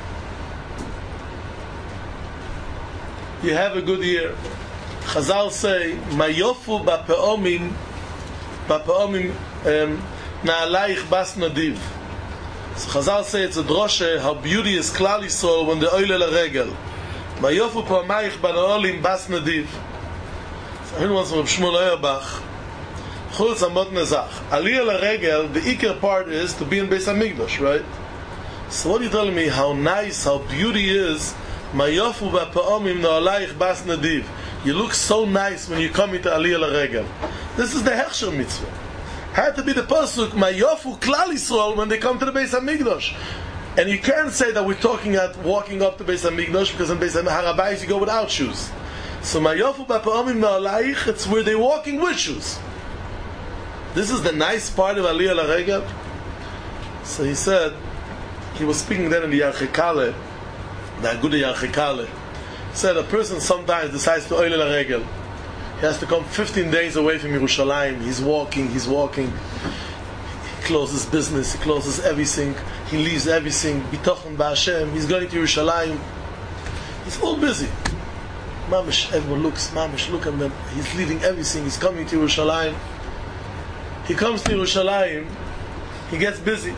[SPEAKER 2] you have a good year. Chazal say, "Mayofu ba'peomim, ba'peomim na'alayich bas nadiv." So Chazal say it's a droshe how beauty is Klal Yisrael when the oile l'regel. Mayofu pa'omayich ba'na'olim bas nadiv. So I heard once from Reb Shmuel Auerbach, Chutz Amot Nezach. Aliyah l'regel, the ikar part is to be in Beis Hamikdash, right? So what are you telling me? How nice, how beauty is. Mayofu ba'pa'omim na'alayich bas nadiv. You look so nice when you come into Aliyah l'regel. This is the Hechsher mitzvah. Had to be the pasuk Mayofu Klal Yisrael when they come to the Beis Hamikdash. And you can't say that we're talking at walking up to Beis Hamikdash because in Beis Hamikdash you go without shoes. So Mayofu ba'pa'omim na'alayich, it's where they're walking with shoes. This is the nice part of Aliyah l'regel. So he said, he was speaking then in the Yarchikale, the Aguda Yarchikale, said a person sometimes decides to oile l'regel. He has to come fifteen days away from Yerushalayim. He's walking, he's walking. He closes business, he closes everything. He leaves everything. Bitochen ba'Hashem. He's going to Yerushalayim. He's all busy. Mamish, everyone looks, Mamish, look at him. He's leaving everything. He's coming to Yerushalayim. He comes to Yerushalayim. He gets busy.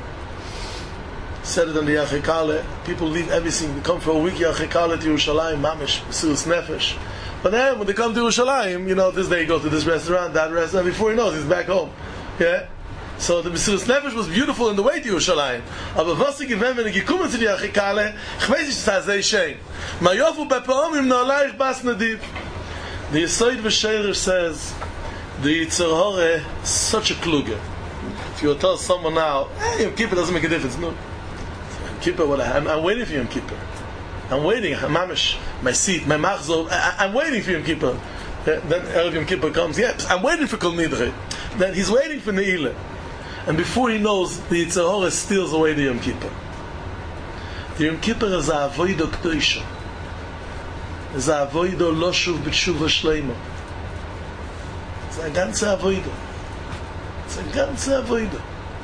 [SPEAKER 2] Said it on the Yachikale. People leave everything. They come for a week Yachikale to Yerushalayim, Mamish, Mesiras Nefesh. But then when they come to Yerushalayim, you know, this day he goes to this restaurant, that restaurant, and before he knows, he's back home. Yeah? So the Mesiras Nefesh was beautiful in the way to Yerushalayim. Aber was sie gewinnt, wenn ich gekommen zu der Yachikale, ich weiß nicht, das heißt sehr schön. Mayofu ba'pa'omim na'alayich bas nadiv. The Yesod V'Sheirish says, the Yetzer Hara is such a kluger. If you tell someone now, hey, Yom Kippur doesn't make a difference, no. Kippur, what I, I'm, I'm waiting for Yom Kippur. I'm waiting. Mamish, my seat, my machzor. I'm waiting for Yom Kippur. Then Erev Yom Kippur comes. Yes, I'm waiting for Kol Nidre. Then he's waiting for Ne'ilah. And before he knows, the Yetzer Hara steals away the Yom Kippur. The Yom Kippur is a avodah k'dosha. It's a avodah lo shuv b'tshuva shleima. It's a ganze avodah. It's a ganze avodah.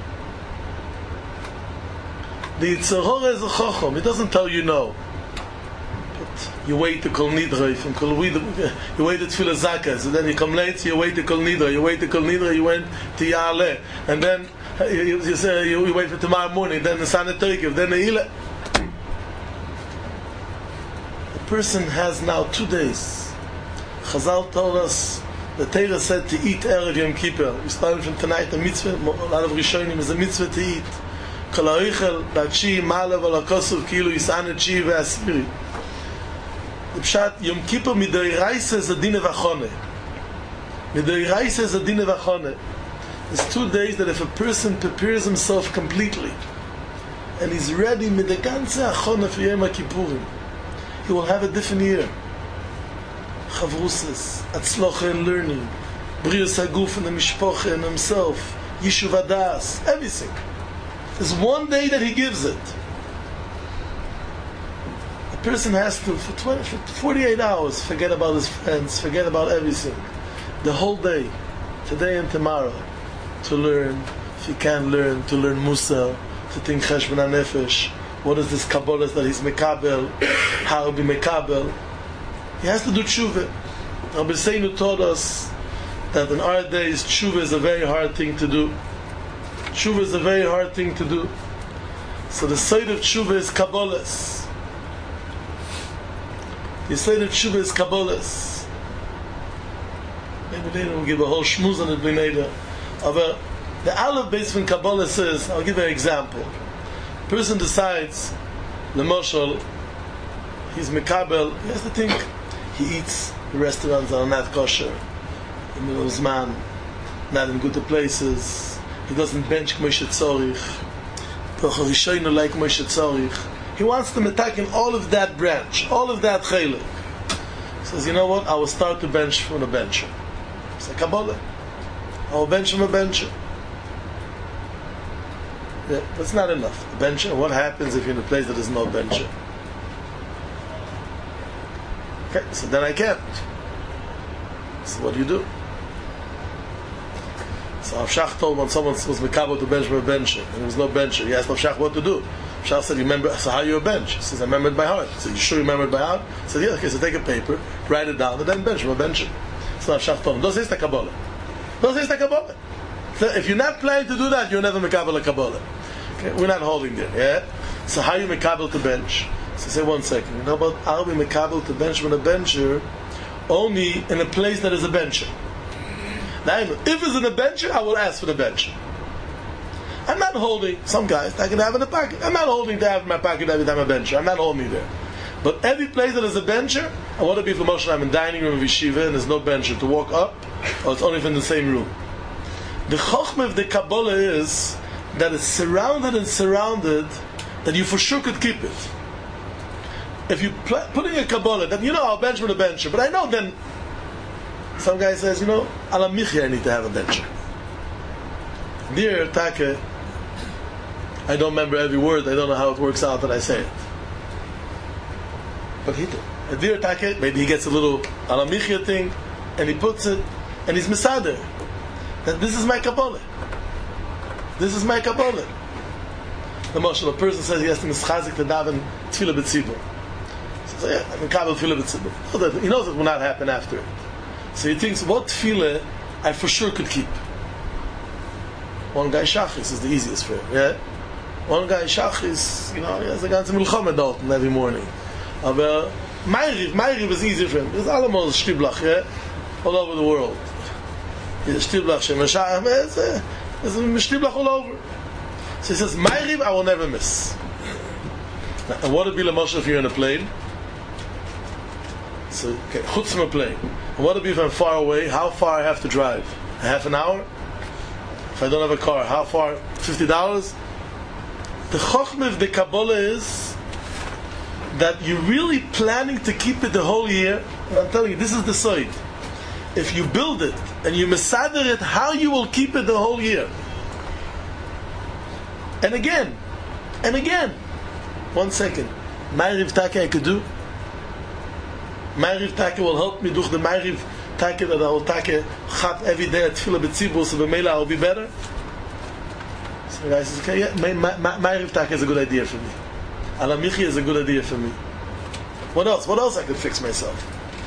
[SPEAKER 2] The Yetzer Hara is a chacham. He doesn't tell you no. But you wait to Kol Nidra, from Kol Nidra, you wait to Tefillah Zakas, and then you come late, so you wait to Kol Nidra, you wait to Kol Nidra, you went to Ya'aleh, and then you, you, you say you, you wait for tomorrow morning, then the Sana Toikev, then the Ilah. The person has now two days. Chazal told us, the Torah said to eat Erev Yom Kippur. We started from tonight, a mitzvah, a lot of Rishonim is a mitzvah to eat. Kol ha'oichel, ba'atshi, ma'alav, al ha'kosov, kilu, yisan atshi, ve'asiri. The Pshat, Yom Kippur midoiraisa is a din v'achone. Midoiraisa is a din v'achone. There's two days that if a person prepares himself completely, and he's ready with the ganze achone for Yom Kippurim, he will have a different year. Chavrusas, atzlocha and learning, brius haguf and the mishpocha and himself, yishuv adas, everything. There's one day that he gives it. A person has to, for, twenty, for forty-eight hours, forget about his friends, forget about everything. The whole day, today and tomorrow, to learn, if he can learn, to learn Musa, to think Cheshbon HaNefesh, what is this Kabbalah that he's Mekabel, how be Mekabel. He has to do tshuva. Rabbi Seinu taught us that in our days, tshuva is a very hard thing to do. Tshuva is a very hard thing to do. So the side of tshuva is Kabbalahs. The side of tshuva is Kabbalahs. Maybe later we'll give a whole shmuz on it, B'nei But the Aleph base from Kabbalah says, I'll give you an example. A person decides, L'moshel, he's Mekabel, he has to think, he eats, the restaurants are not kosher, in the Uzman, not in good places, he doesn't bench Moshe Tzorich, Rishonim like Moshe Tzorich. He wants to attack in all of that branch, all of that chelik. He says, you know what, I will start to bench from a bencher. It's a Kabbalah. I will bench from a bencher. Yeah, that's not enough. A bencher, what happens if you're in a place that there's no bencher? Okay, so then I can't. So what do you do? So Avshach told when someone was mekabel to bench from a bencher, and there was no bencher, he asked Avshach what to do. Avshach said, you remember, so how are you a bench? He says, I remember it by heart. He said, you sure you remember it by heart? He said, yeah, okay, so take a paper, write it down, and then bench from a bencher. So Avshach told him, don't say it's the Kabbalah. Don't say it's the Kabbalah. So if you're not planning to do that, you're never mekabel a Kabbalah. Okay, we're not holding there, yeah? So how are you mekabel to bench? So say one second, you know about I'll be mekabel to bench from a bencher only in a place that is a bencher. Now, if it's in a bencher, I will ask for the bencher. I'm not holding, some guys I can have in the pocket. I'm not holding to have in my pocket every time a bencher. I'm not holding there. But every place that is a bencher, I want to be for Moshe, I'm in dining room of yeshiva and there's no bencher to walk up, or it's only from the same room. The chokhmah of the Kabbalah is that it's surrounded and surrounded that you for sure could keep it. If you pl- put in a Kabbalah, then you know I'll bench with a bencher, but I know then some guy says, you know, ala michya, I need to have a bencher. Dear Take, I don't remember every word, I don't know how it works out that I say it. But he did. Dear Take, maybe he gets a little ala michya thing, and he puts it, and he's misader. That this is my Kabbalah. This is my Kabbalah. The Moshe, a person says he has to mischazik to daven tefillah b'tzibur. He says, yeah, I'm in Kabbalah tefillah b'tzibur. He knows it will not happen after it. So he thinks, what tefillah I for sure could keep? One guy Shachris is the easiest for him, yeah? One guy Shachris, you know, he has a ganze Milchama Dalton every morning. But Ma'ariv, Ma'ariv is easier for him. There's allemol Shtiblach, yeah? All over the world. There's Shtiblach, Shem HaSha'ar, there's a Shtiblach all over. So he says, Ma'ariv I will never miss. Now, and what would be L'Moshe if you're in a plane? So, okay, chutz from a plane. And what would be if I'm far away? How far I have to drive? A half an hour? If I don't have a car, how far? Fifty dollars? The chokhmah of the Kabbalah is that you're really planning to keep it the whole year. And I'm telling you, this is the side. If you build it and you mesader it, how you will keep it the whole year. And again, and again. One second. Ma'ariv Taka I could do. Ma'ariv Taka will help me do the Ma'ariv Taka that I will Taka chat every day at Tfilah B'tzibur, so B'meila I will be better. So the guy says, okay, yeah, Ma'ariv Taka is a good idea for me. Alamichi is a good idea for me. What else? What else I could fix myself?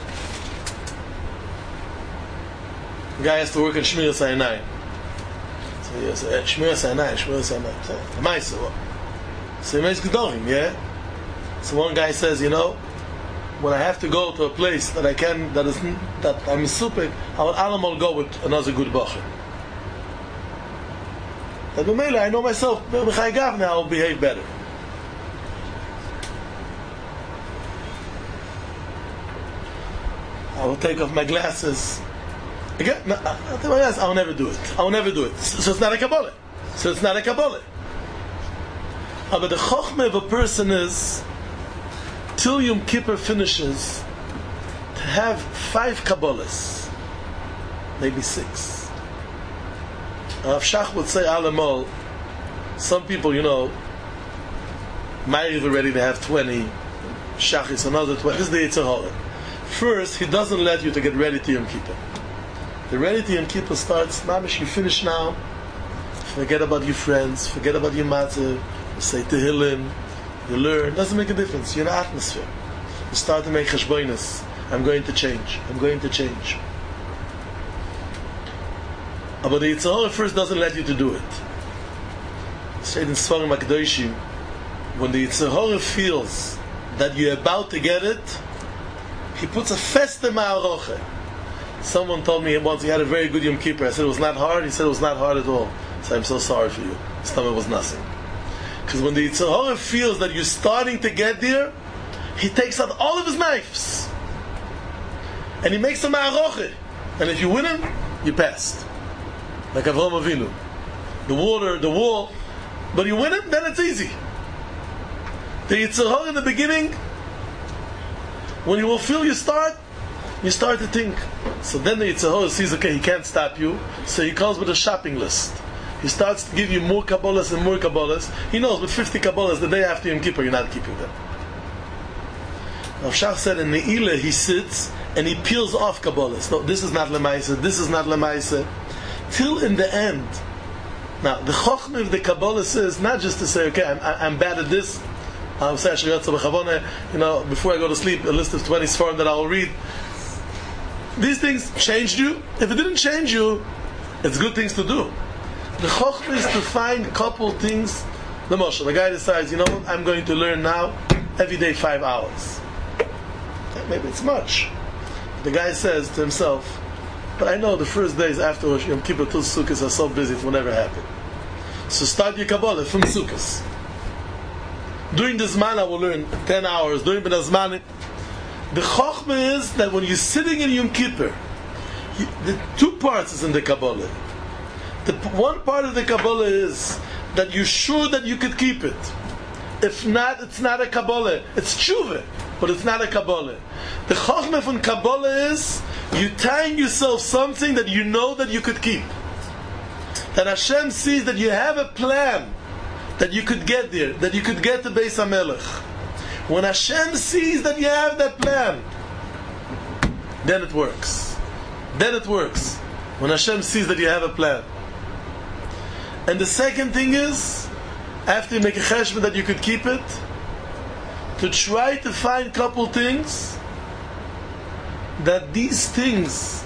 [SPEAKER 2] The guy has to work on Shmir Sayanai. So he says, Shmir Sayanai, Shmir Sayanai. So, Amaisa, so he makes Gedorim, yeah? So one guy says, you know, when I have to go to a place that I can, that is, that I'm super, I will allemal go with another good bacher. That b'meila, I know myself, b'chai gavna, I will behave better. I will take off my glasses. Again, no, I'll take my glasses. I'll never do it. I'll never do it. So it's not a Kabbalah. So it's not a Kabbalah. But the chokhmah of a person is, till Yom Kippur finishes, to have five Kabbalahs, maybe six. Rav Shach would say, Alamol, some people, you know, Ma'ariv are ready to have twenty, Shachis another twenty. This is the Yetzer Hara. First, he doesn't let you to get ready to Yom Kippur. The ready to Yom Kippur starts, Mamish, you finish now, forget about your friends, forget about your matzah, you say Tehillim, you learn, doesn't make a difference, you're in an atmosphere. You start to make cheshbonos. I'm going to change, I'm going to change. But the Yetzer Hara first doesn't let you to do it. Straight in Sfarim HaKadoshim, when the Yetzer Hara feels that you're about to get it, he puts a feste ma'aroche. Someone told me once he had a very good Yom Kippur. I said it was not hard. He said it was not hard at all. I said, I'm so sorry for you. His stomach was nothing. Because when the Yetzer Hara feels that you're starting to get there, he takes out all of his knives. And he makes a ma'aroche. And if you win him, you passed. Like Avraham Avinu. The water, the wall. But you win him, then it's easy. The Yetzer Hara in the beginning, when you will feel you start, you start to think. So then the Yetzer Hara sees, okay, he can't stop you. So he comes with a shopping list. He starts to give you more Kabbalahs and more Kabbalahs. He knows with fifty Kabbalahs, the day after Yom Kippur, you're not keeping them. Rav Shach said in Ne'ilah, he sits and he peels off Kabbalahs. No, this is not Lemaisa, this is not Lemaisa. Till in the end. Now, the Chochmah of the Kabbalah is not just to say, okay, I'm, I'm bad at this. I'm saying, you know, before I go to sleep, a list of twenty Sfarim that I will read. These things changed you. If it didn't change you, it's good things to do. The Chochmah is to find a couple things. The Moshe, the guy decides, you know what, I'm going to learn now every day five hours. Okay, maybe it's much. The guy says to himself, but I know the first days after Yom Kippur till Sukkot are so busy, it will never happen. So start your Kabbalah from Sukkot. During the Zman I will learn ten hours. During the Zman, the Chochmah is that when you're sitting in Yom Kippur, you, the two parts is in the Kabbalah. The one part of the Kabbalah is that you're sure that you could keep it. If not, it's not a Kabbalah. It's tshuva, but it's not a Kabbalah. The Chochmah from Kabbalah is you tying yourself something that you know that you could keep. That Hashem sees that you have a plan that you could get there, that you could get to Beis HaMelech. When Hashem sees that you have that plan, then it works. Then it works. When Hashem sees that you have a plan. And the second thing is, after you make a cheshbon that you could keep it, to try to find a couple things that these things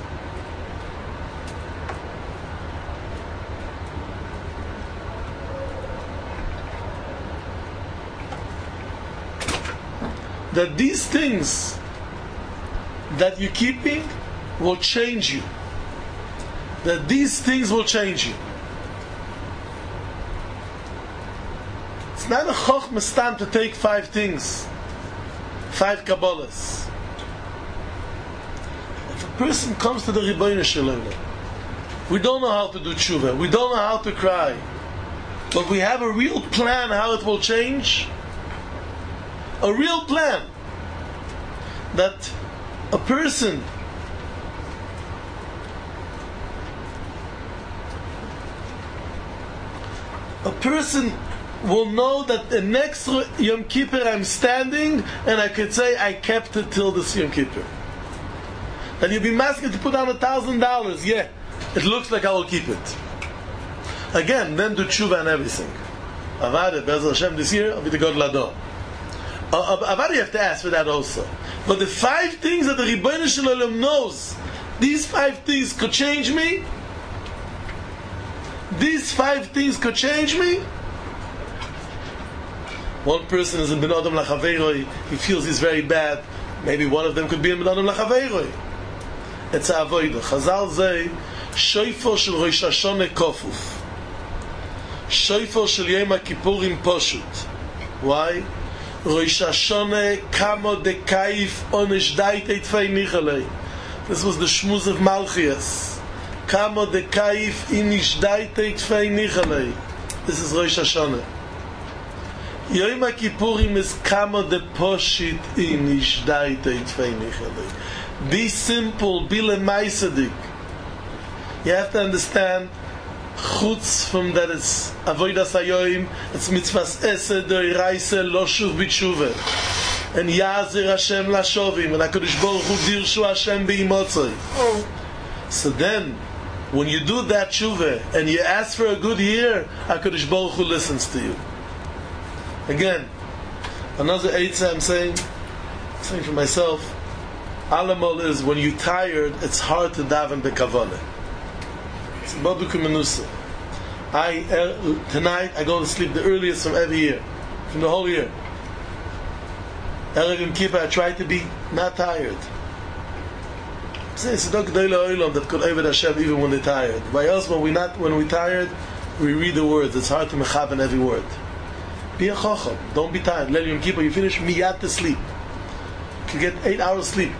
[SPEAKER 2] that these things that you're keeping will change you. That these things will change you. It's not a chokhmah stam to take five things, five Kabbalahs. If a person comes to the Ribono Shel Olam, we don't know how to do tshuva, we don't know how to cry, but we have a real plan how it will change. A real plan that a person a person will know that the next Yom Kippur I'm standing, and I could say I kept it till this Yom Kippur. And you'll be asking to put down a thousand dollars. Yeah, it looks like I will keep it. Again, then do tshuva and everything. Avada, Be'ez Hashem, this year, I'll be the God Lado. Avada, you have to ask for that also. But the five things that the Ribbono Shel Olam knows, these five things could change me. These five things could change me. One person is in Ben Adam Lachaveiroi, he feels he's very bad. Maybe one of them could be in Ben Adam Lachaveiroi. It's a avodah. Chazal say, Shoifo shel Rosh Hashanah kofuf. Shoifo shel Yom HaKippurim poshut. Why? Rosh Hashanah kamo dekaif onesh daite tfei nichalei. This was the shmuz of Malchias. Kamo dekaif inish daite tfei nichalei. This is Rosh Hashanah. Yom HaKippurim is kamo de poshit inish daite tfei nichalei. Be simple, be lemaisadik. You have to understand, chutz from that it's avodas hayoim, it's mitzvahs esed doiraisa lo shuv b'tshuva, and yazer Hashem lashovim, and HaKadosh Baruch Hu dirshu Hashem b'imotzoi. So then, when you do that tshuva and you ask for a good year, HaKadosh Baruch Hu listens to you. Again, another eitzah I'm saying, I'm saying for myself. Alamol is when you're tired, it's hard to daven bekavana. It's baduku menusa. I uh, tonight I go to sleep the earliest from every year, from the whole year. Erev Yom Kippur I try to be not tired. I'm saying it's not G'dayla Olam that could Eved Hashem even when they're tired. By us, when we not when we're tired, we read the words. It's hard to mechaben every word. Be a chacham. Don't be tired. Leil Yom Kippur, you finish miyat to sleep. You get eight hours sleep.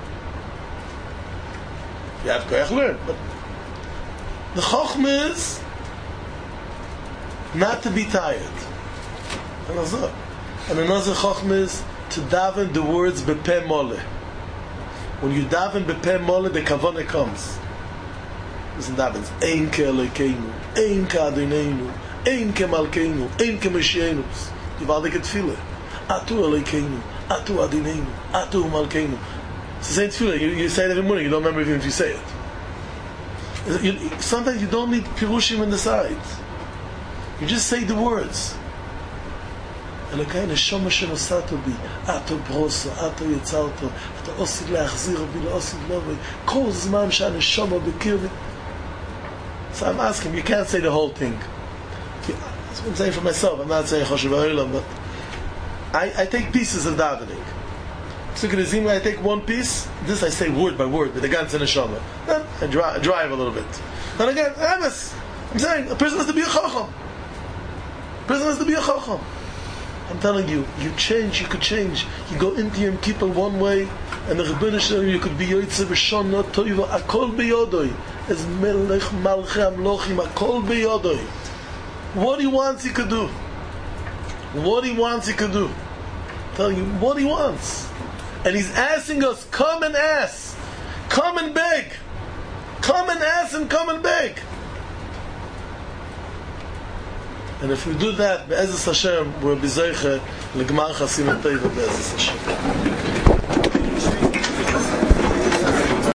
[SPEAKER 2] You have to learn, but the chokhmah is not to be tired. And another chokhmah is to daven the words bepeh mole. When you daven bepeh mole, the kavanah comes. Listen, davens ein ke Elokeinu, ein ke Adonenu, ein ke Malkeinu, ein ke Mashiach. You valde get file. Atu Elokeinu, atu Adonenu, atu Malkeinu. It's the same tefillah. You, you say it every morning. You don't remember even if you say it. You, sometimes you don't need pirushim in the sides. You just say the words. אלוקיי נשמה שנוסעת בי, אתו ברוסו, אתו יצרתו, אתה עושה להחזיר בי, לא עושה לבוי, כל זמן שהנשמה בקרבי. So I'm asking, you can't say the whole thing. That's what I'm saying for myself. I'm not saying Choshev HaOlam, but I, I take pieces of davening. So I take one piece, this I say word by word, with the ganze neshama. Then I dri- drive a little bit. Then again, emes. I'm saying, a person has to be a chacham. A person has to be a chacham. I'm telling you, you change, you could change. You go into Yom Kippur one way, and the Ribbono Shel Olam, you could be Yotzei B'Shana Toiva, Akol B'Yodoi. As Melech Malchei Amlochim, Akol B'Yodoi. What he wants, he could do. What he wants, he could do. I'm telling you, what he wants. And he's asking us, come and ask. Come and beg. Come and ask and come and beg. And if we do that, Be'ezus Hashem, we're B'Zeicha, L'Gmar Chasim Teiva Be'ezus Hashem.